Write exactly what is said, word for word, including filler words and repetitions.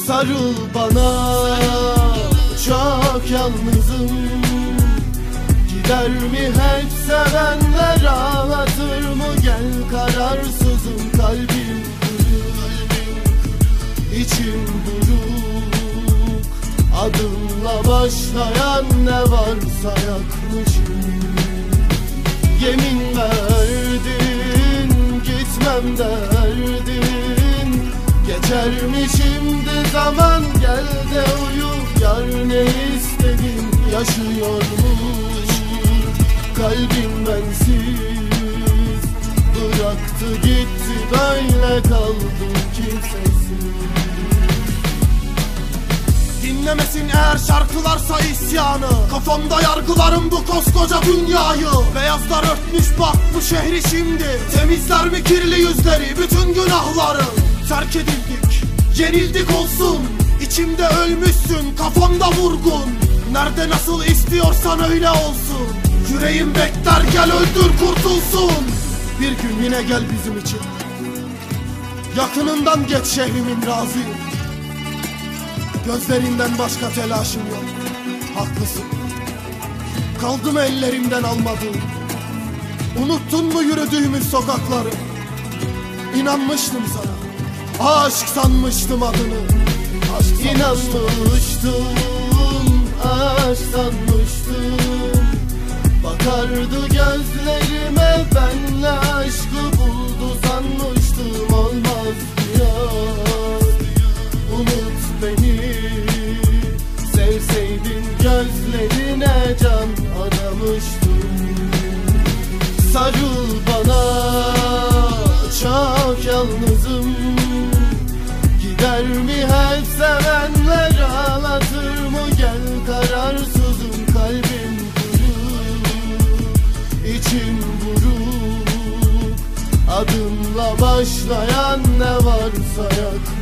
Sarıl bana, çok yalnızım. Gider mi hep sevenler, ağlatır mı gel kararsızım. Kalbim kırık, içim buruk. Adımla başlayan ne varsa yakmışım. Yemin verdin, gitmem derdin. Geçer mi şimdi zaman, gel de uyu. Yar ne istedin, yaşıyormuş. Kalbim bensiz bıraktı gitti, böyle kaldım kimsesiz. Dinlemesin eğer şarkılarsa isyanı. Kafamda yargılarım bu koskoca dünyayı. Beyazlar örtmüş bak bu şehri şimdi. Temizler mi kirli yüzleri, bütün günahları. Terk edildik, yenildik olsun. İçimde ölmüşsün, kafamda vurgun. Nerede nasıl istiyorsan öyle olsun. Yüreğim bekler, gel öldür kurtulsun. Bir gün yine gel bizim için. Yakınından geç şehrimin, razıyım. Gözlerinden başka telaşım yok. Haklısın. Kaldı mı ellerimden almadığın? Unuttun mu yürüdüğümüz sokakları? İnanmıştım sana, aşk sanmıştım adını. Aşk İnanmıştım, aşk sanmıştım. Bakardı gözlerime, benle aşkı buldu sanmıştım. Olmaz diyor, unut beni. Sevseydin gözlerine can adamıştım. Sarıl bana, çok yalnızım. Gider mi hep sevenler, ağlatır mı gel kararsızım. Kalbim kırık, içim buruk. Adımla başlayan ne varsa yak.